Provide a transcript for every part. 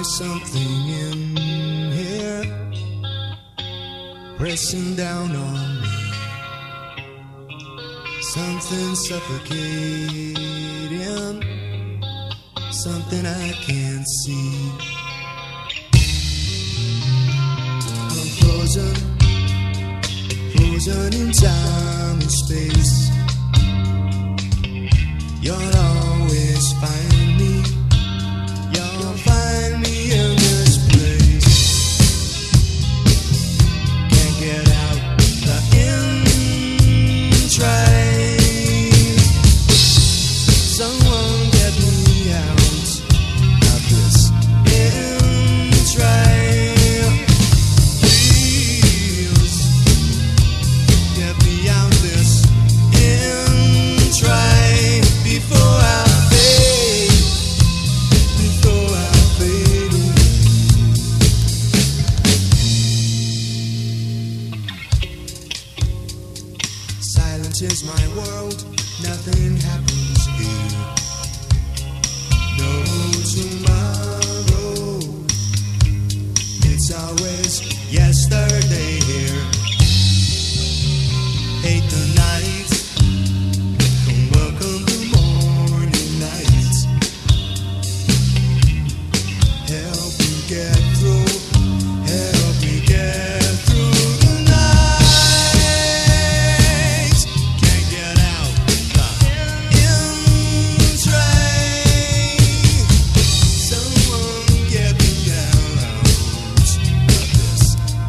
something in here pressing down on me, something suffocating, something I can't see. I'm frozen in time and space. You'll always find me. You'll find me in this place. Can't get out the in-train. Someone get me out of this in-train. Please get me out this in-train before I fade. Before I fade away. Silence is my world, nothing happens here. No tomorrow, it's always yesterday here. Hate the night, come welcome the morning light. Help me get through, help me get through the night. Can't get out the in-train. Someone get me out of this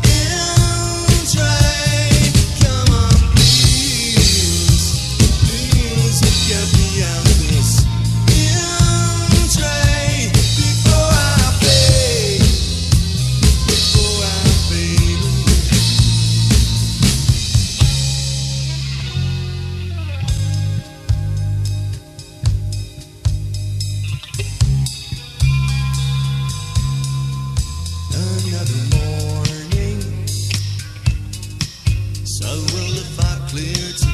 in-train. Come on, please, please get me out of this in-train before I fade, before I fade away. Another morning, so will the fog clear